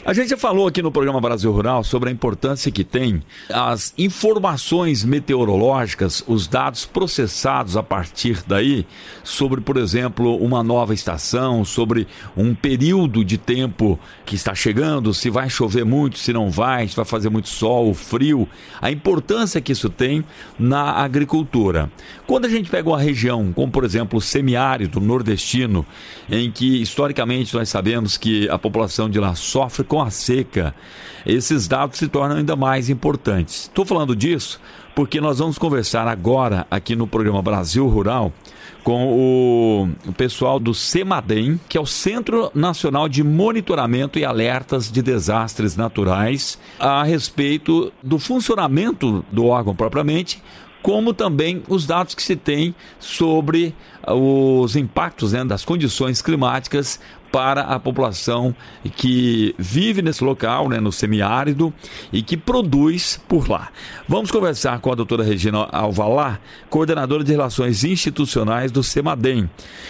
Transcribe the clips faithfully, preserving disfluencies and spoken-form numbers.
A gente já falou aqui no programa Brasil Rural sobre a importância que tem as informações meteorológicas, os dados processados a partir daí, sobre, por exemplo, uma nova estação, sobre um período de tempo que está chegando, se vai chover muito, se não vai, se vai fazer muito sol, frio, a importância que isso tem na agricultura. Quando a gente pega uma região, como por exemplo o semiárido nordestino, em que historicamente nós sabemos que a população de lá sofre com a seca, esses dados se tornam ainda mais importantes. Estou falando disso porque nós vamos conversar agora aqui no programa Brasil Rural com o, o pessoal do CEMADEM, que é o Centro Nacional de Monitoramento e Alertas de Desastres Naturais, a respeito do funcionamento do órgão propriamente, como também os dados que se tem sobre os impactos, né, das condições climáticas para a população que vive nesse local, né, no semiárido, e que produz por lá. Vamos conversar com a doutora Regina Alvalá, coordenadora de Relações Institucionais do CEMADEM.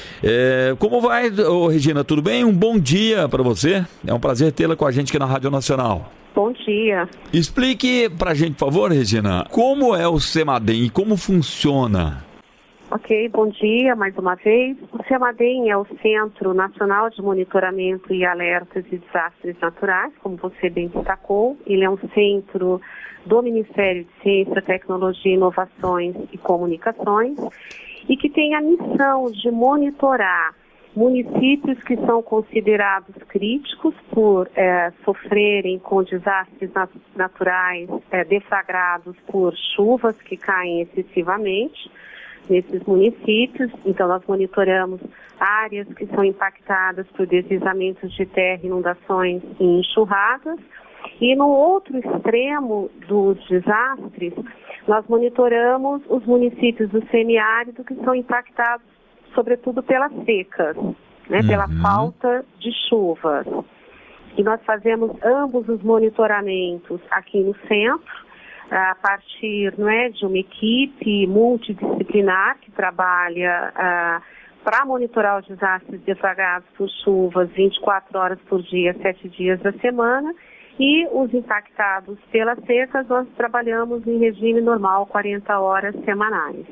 É, como vai, ô, Regina? Tudo bem? Um bom dia para você. É um prazer tê-la com a gente aqui na Rádio Nacional. Bom dia. Explique pra gente, por favor, Regina, como é o CEMADEM e como funciona? Ok, bom dia mais uma vez. O CEMADEM é o Centro Nacional de Monitoramento e Alertas de Desastres Naturais, como você bem destacou. Ele é um centro do Ministério de Ciência, Tecnologia, Inovações e Comunicações e que tem a missão de monitorar municípios que são considerados críticos por é, sofrerem com desastres nat- naturais é, deflagrados por chuvas que caem excessivamente nesses municípios. Então, nós monitoramos áreas que são impactadas por deslizamentos de terra, inundações e enxurradas. E no outro extremo dos desastres, nós monitoramos os municípios do semiárido que são impactados sobretudo pelas secas, né, uhum. pela falta de chuvas. E nós fazemos ambos os monitoramentos aqui no centro, a partir, não é, de uma equipe multidisciplinar que trabalha ah, para monitorar os desastres deflagrados por chuvas vinte e quatro horas por dia, sete dias da semana, e os impactados pelas secas nós trabalhamos em regime normal, quarenta horas semanais.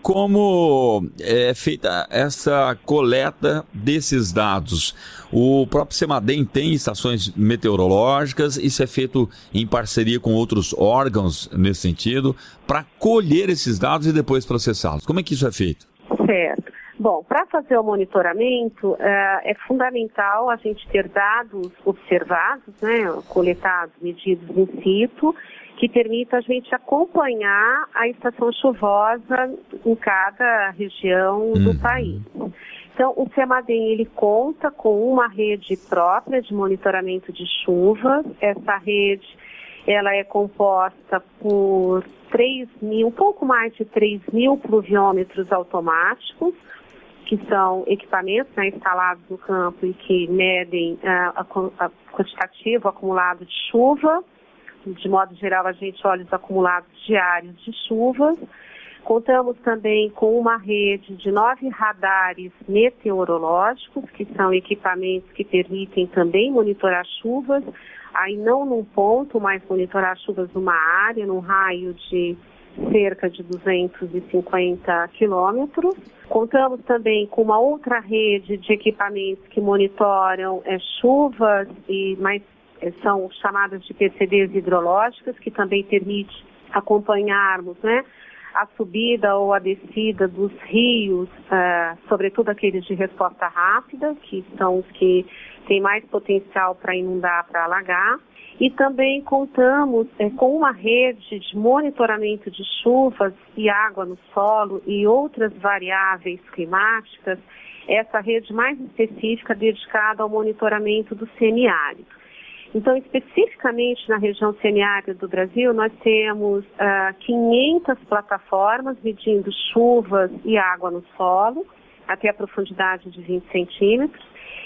Como é feita essa coleta desses dados? O próprio CEMADEM tem estações meteorológicas, isso é feito em parceria com outros órgãos nesse sentido, para colher esses dados e depois processá-los. Como é que isso é feito? Certo. Bom, para fazer o monitoramento, uh, é fundamental a gente ter dados observados, né, coletados, medidos in situ, que permita a gente acompanhar a estação chuvosa em cada região do uhum. país. Então, o CEMADEM, ele conta com uma rede própria de monitoramento de chuvas. Essa rede, ela é composta por três mil, um pouco mais de três mil pluviômetros automáticos, que são equipamentos, né, instalados no campo e que medem uh, a, a quantitativo acumulado de chuva. De modo geral, a gente olha os acumulados diários de chuvas. Contamos também com uma rede de nove radares meteorológicos, que são equipamentos que permitem também monitorar chuvas, aí não num ponto, mas monitorar chuvas numa área, num raio de cerca de duzentos e cinquenta quilômetros. Contamos também com uma outra rede de equipamentos que monitoram é, chuvas e mais são chamadas de P C Ds hidrológicas, que também permite acompanharmos, né, a subida ou a descida dos rios, uh, sobretudo aqueles de resposta rápida, que são os que têm mais potencial para inundar, para alagar. E também contamos é, com uma rede de monitoramento de chuvas e água no solo e outras variáveis climáticas, essa rede mais específica dedicada ao monitoramento do semiárido. Então, especificamente na região semiárida do Brasil, nós temos uh, quinhentas plataformas medindo chuvas e água no solo, até a profundidade de vinte centímetros,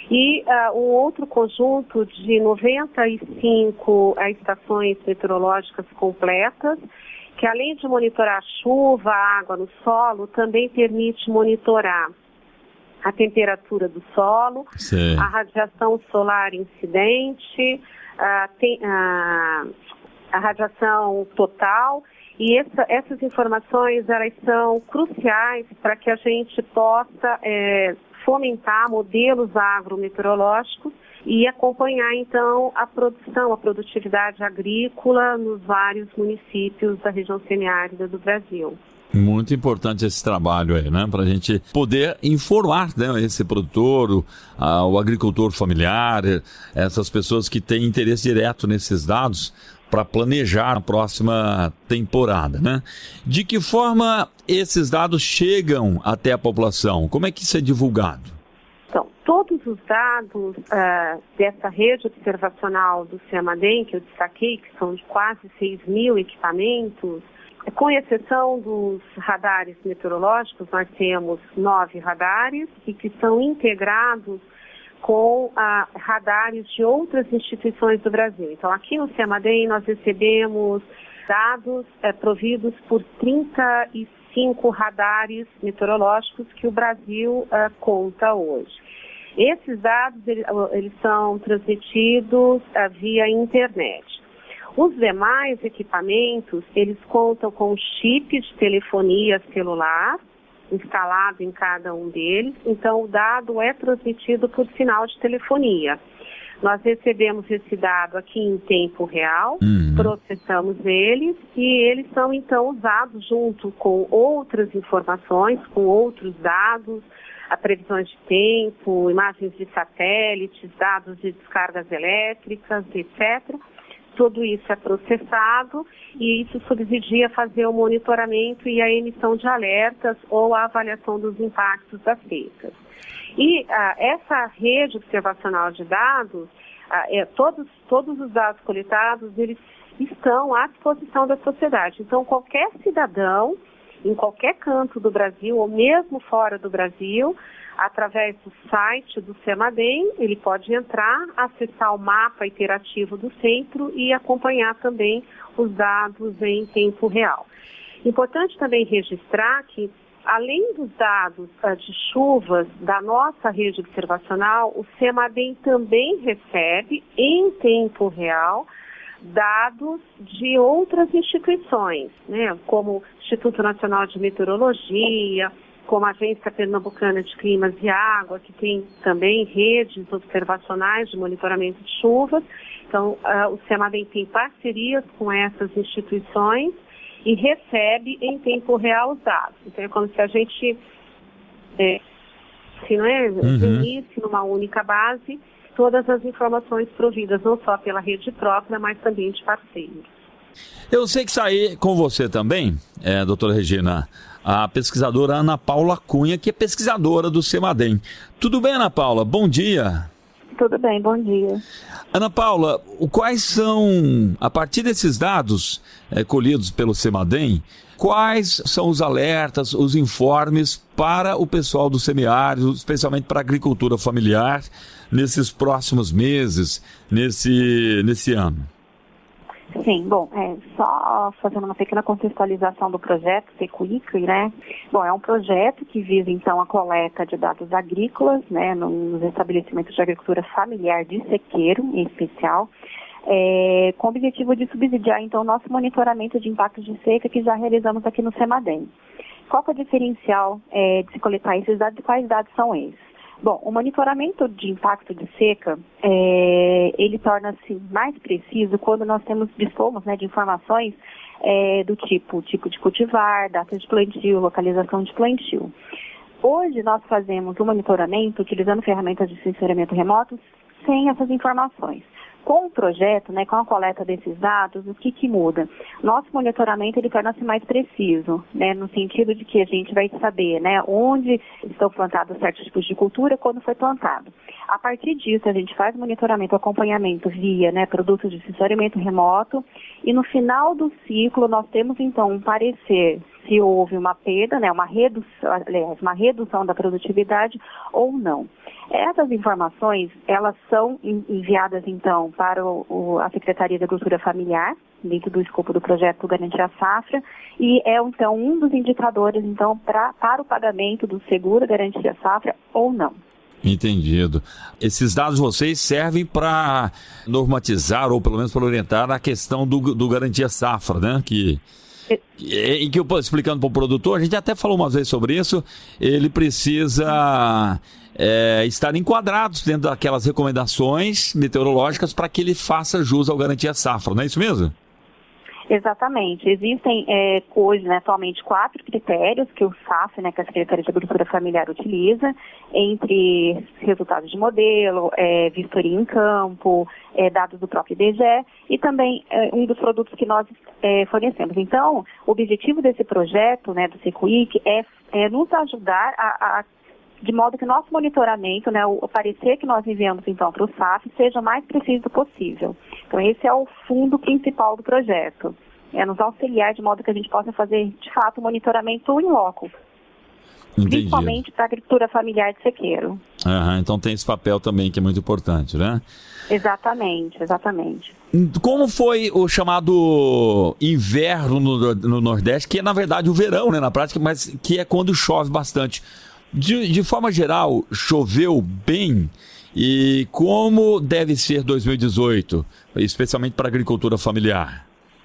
e uh, um outro conjunto de noventa e cinco uh, estações meteorológicas completas, que além de monitorar chuva, água no solo, também permite monitorar a temperatura do solo, Sim. a radiação solar incidente, a, a, a radiação total, e essa, essas informações elas são cruciais para que a gente possa é, fomentar modelos agrometeorológicos e acompanhar, então, a produção, a produtividade agrícola nos vários municípios da região semiárida do Brasil. Muito importante esse trabalho aí, né? Para a gente poder informar, né, esse produtor, o, a, o agricultor familiar, essas pessoas que têm interesse direto nesses dados para planejar a próxima temporada, né? De que forma esses dados chegam até a população? Como é que isso é divulgado? Então, todos os dados uh, dessa rede observacional do CEMADEM, que eu destaquei, que são de quase seis mil equipamentos, com exceção dos radares meteorológicos, nós temos nove radares e que são integrados com ah, radares de outras instituições do Brasil. Então, aqui no CEMADEM nós recebemos dados eh, providos por trinta e cinco radares meteorológicos que o Brasil eh, conta hoje. Esses dados eles, eles são transmitidos eh, via internet. Os demais equipamentos, eles contam com chip de telefonia celular instalado em cada um deles, então o dado é transmitido por sinal de telefonia. Nós recebemos esse dado aqui em tempo real, uhum. processamos eles e eles são então usados junto com outras informações, com outros dados, a previsões de tempo, imagens de satélites, dados de descargas elétricas, etcétera. Tudo isso é processado e isso subsidia fazer o monitoramento e a emissão de alertas ou a avaliação dos impactos das secas. E ah, essa rede observacional de dados, ah, é, todos, todos os dados coletados, eles estão à disposição da sociedade. Então, qualquer cidadão, em qualquer canto do Brasil ou mesmo fora do Brasil, através do site do CEMADEM, ele pode entrar, acessar o mapa interativo do centro e acompanhar também os dados em tempo real. Importante também registrar que, além dos dados uh, de chuvas da nossa rede observacional, o CEMADEM também recebe, em tempo real, dados de outras instituições, né, como o Instituto Nacional de Meteorologia, como a Agência Pernambucana de Climas e Água, que tem também redes observacionais de monitoramento de chuvas. Então, uh, o CEMADEM tem parcerias com essas instituições e recebe em tempo real os dados. Então, é como se a gente, é, se não é, uhum. unisse numa única base todas as informações providas, não só pela rede própria, mas também de parceiros. Eu sei que saí com você também, é, doutora Regina, a pesquisadora Ana Paula Cunha, que é pesquisadora do CEMADEM. Tudo bem, Ana Paula? Bom dia. Tudo bem, bom dia. Ana Paula, quais são, a partir desses dados é, colhidos pelo CEMADEM, quais são os alertas, os informes para o pessoal do semiárido, especialmente para a agricultura familiar, nesses próximos meses, nesse, nesse ano? Sim, bom, é, só fazendo uma pequena contextualização do projeto Sequic, né? Bom, é um projeto que visa, então, a coleta de dados agrícolas, né, nos estabelecimentos de agricultura familiar de Sequeiro, em especial, é, com o objetivo de subsidiar, então, o nosso monitoramento de impactos de seca que já realizamos aqui no CEMADEM. Qual que é o diferencial é, de se coletar esses dados e quais dados são esses? Bom, o monitoramento de impacto de seca, é, ele torna-se mais preciso quando nós temos, dispomos, né, de informações é, do tipo, tipo de cultivar, data de plantio, localização de plantio. Hoje nós fazemos o monitoramento utilizando ferramentas de sensoriamento remoto sem essas informações. Com o projeto, né, com a coleta desses dados, o que que muda? Nosso monitoramento, ele torna-se mais preciso, né, no sentido de que a gente vai saber, né, onde estão plantados certos tipos de cultura, quando foi plantado. A partir disso, a gente faz monitoramento, acompanhamento via, né, produtos de sensoriamento remoto, e no final do ciclo nós temos, então, um parecer se houve uma perda, né, uma redução, aliás, uma redução da produtividade ou não. Essas informações, elas são enviadas, então, para o, o, a Secretaria da Agricultura Familiar, dentro do escopo do projeto Garantir a Safra, e é, então, um dos indicadores, então, pra, para o pagamento do seguro Garantir a Safra ou não. Entendido. Esses dados vocês servem para normatizar, ou pelo menos para orientar a questão do, do Garantia Safra, né? Que, em que eu explicando para o produtor, a gente até falou uma vez sobre isso, ele precisa é, estar enquadrado dentro daquelas recomendações meteorológicas para que ele faça jus ao Garantia Safra, não é isso mesmo? Exatamente. Existem é, hoje, né, atualmente, quatro critérios que o S A F, né, que é a Secretaria de Agricultura Familiar, utiliza, entre resultados de modelo, é, vistoria em campo, é, dados do próprio I B G E e também é, um dos produtos que nós é, fornecemos. Então, o objetivo desse projeto, né, do Sequic é, é nos ajudar a, a de modo que o nosso monitoramento, né, o parecer que nós enviamos então para o S A F seja o mais preciso possível. Então esse é o fundo principal do projeto, é nos auxiliar de modo que a gente possa fazer de fato o monitoramento in loco. Entendi. Principalmente para a agricultura familiar de sequeiro. Uhum, então tem esse papel também que é muito importante, né? Exatamente, exatamente. Como foi o chamado inverno no, no Nordeste, que é na verdade o verão, né, na prática, mas que é quando chove bastante. De, de forma geral, choveu bem? E como deve ser dois mil e dezoito, especialmente para a agricultura familiar?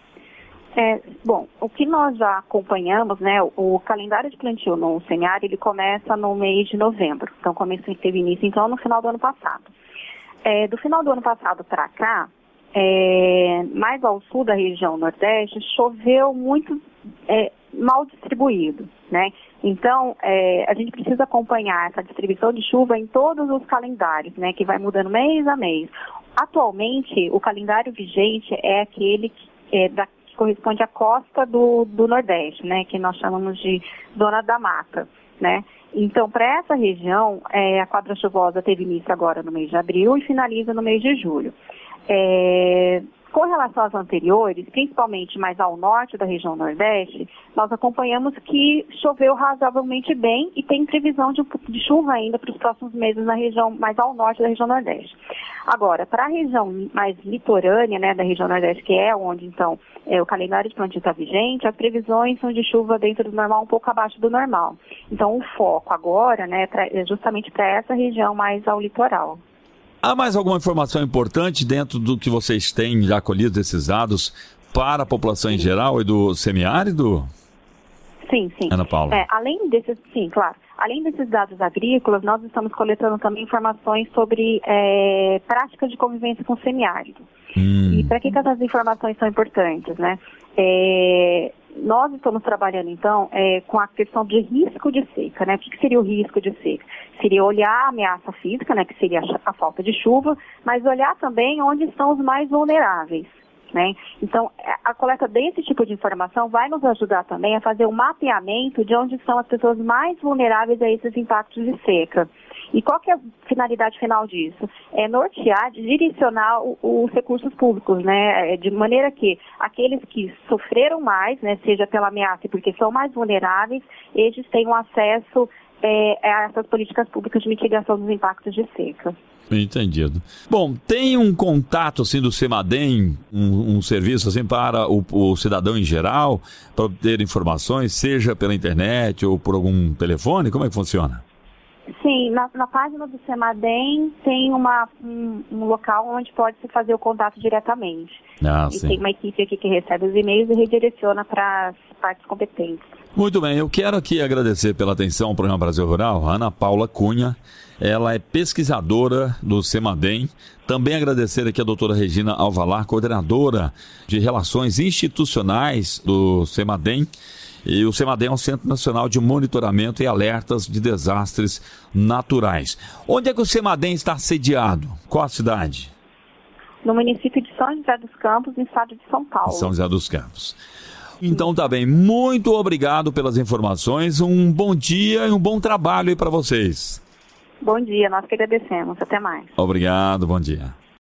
É, bom, o que nós já acompanhamos, né, o, o calendário de plantio no semiárido, ele começa no mês de novembro. Então, começo, teve início, então, no final do ano passado. É, do final do ano passado para cá, é, mais ao sul da região Nordeste, choveu muito é, mal distribuído, né? Então, é, a gente precisa acompanhar essa distribuição de chuva em todos os calendários, né, que vai mudando mês a mês. Atualmente, o calendário vigente é aquele que, é, da, que corresponde à costa do, do Nordeste, né, que nós chamamos de Zona da Mata, né? Então, para essa região, é, a quadra chuvosa teve início agora no mês de abril e finaliza no mês de julho. É, com relação às anteriores, principalmente mais ao norte da região Nordeste, nós acompanhamos que choveu razoavelmente bem e tem previsão de, de chuva ainda para os próximos meses na região mais ao norte da região Nordeste. Agora, para a região mais litorânea, né, da região Nordeste, que é onde, então, é, o calendário de plantio está vigente, as previsões são de chuva dentro do normal, um pouco abaixo do normal. Então, o foco agora, né, é justamente para essa região mais ao litoral. Há mais alguma informação importante dentro do que vocês têm já colhido desses dados para a população em geral e do semiárido? Sim, sim. Ana Paula. É, além desses, sim, claro. Além desses dados agrícolas, nós estamos coletando também informações sobre é, práticas de convivência com o semiárido. Hum. E para que, que essas informações são importantes, né? É, nós estamos trabalhando, então, é, com a questão de risco de seca, né? O que, que seria o risco de seca? Seria olhar a ameaça física, né? Que seria a, a falta de chuva, mas olhar também onde estão os mais vulneráveis, né? Então, a coleta desse tipo de informação vai nos ajudar também a fazer um mapeamento de onde estão as pessoas mais vulneráveis a esses impactos de seca. E qual que é a finalidade final disso? É nortear, direcionar o, os recursos públicos, né? De maneira que aqueles que sofreram mais, né, seja pela ameaça e porque são mais vulneráveis, eles tenham acesso é, a essas políticas públicas de mitigação dos impactos de seca. Entendido. Bom, tem um contato assim do Semadem, um, um serviço assim para o, o cidadão em geral, para obter informações, seja pela internet ou por algum telefone? Como é que funciona? Sim, na, na página do Semadem tem uma, um, um local onde pode se fazer o contato diretamente. Ah, e sim. Tem uma equipe aqui que recebe os e-mails e redireciona para as partes competentes. Muito bem, eu quero aqui agradecer pela atenção ao programa Brasil Rural, Ana Paula Cunha. Ela é pesquisadora do Semadem. Também agradecer aqui a doutora Regina Alvalar, coordenadora de Relações Institucionais do Semadem. E o Semadem é um Centro Nacional de Monitoramento e Alertas de Desastres Naturais. Onde é que o Semadem está sediado? Qual a cidade? No município de São José dos Campos, no estado de São Paulo. São José dos Campos. Então tá bem, muito obrigado pelas informações, um bom dia e um bom trabalho aí para vocês. Bom dia, nós que agradecemos, até mais. Obrigado, bom dia.